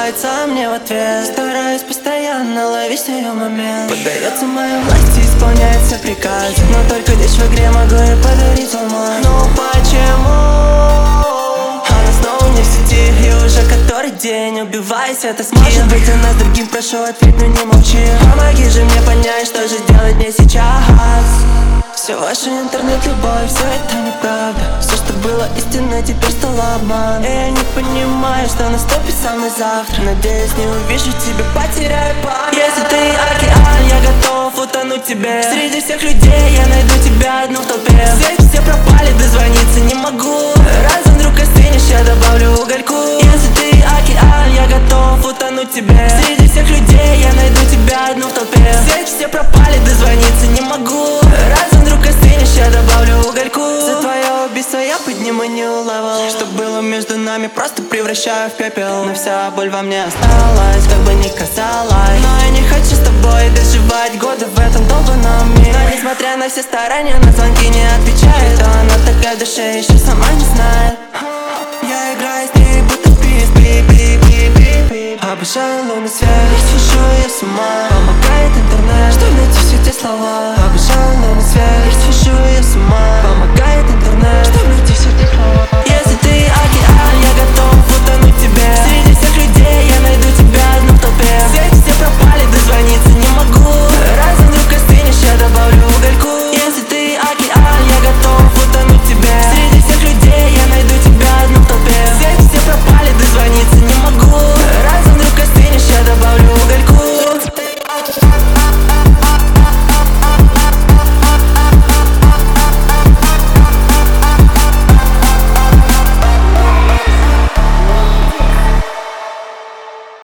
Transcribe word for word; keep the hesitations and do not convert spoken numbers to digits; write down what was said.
улыбается мне в ответ. Стараюсь постоянно ловить ее момент. Поддается моей власти, исполняется приказ, но только лишь в игре могу ей подарить алмаз. Ну почему она снова не в сети, и уже который день убиваюсь от тоски? Может быть, она с другим, прошу ответь, но не молчи. Помоги же мне понять, что же делать мне сейчас. Все ваша интернет-любовь, все это неправда. Все, что было истинно, теперь стало обман. И я не понимаю, что наступит самый завтра. Надеюсь, не увижу тебя, потеряю память. Если ты океан, я готов утонуть тебе. Среди всех людей я найду тебя одну в толпе. Все, все пропали, дозвониться не могу. Раз вдруг остынешь, я добавлю угольку. Если ты океан, я готов утонуть тебе. Среди всех людей я найду тебя одну в толпе. Все, все пропали, дозвониться не могу. Раз вдруг остынешь, я добавлю угольку. За твое убийство я подниму new level. Что было между нами, просто превращаю в пепел. Но вся боль во мне осталась, как бы ни казалось. Но я не хочу с тобой доживать годы в этом долбанном мире. Но несмотря на все старания, на звонки не отвечает. То она такая в душе, еще сама не знает. Я играю с ней, будто пип, пип, пип, пип, пип, пип. Обожаю лунный свет, сижу я с ума. Помогает интернет, что найти все те слова.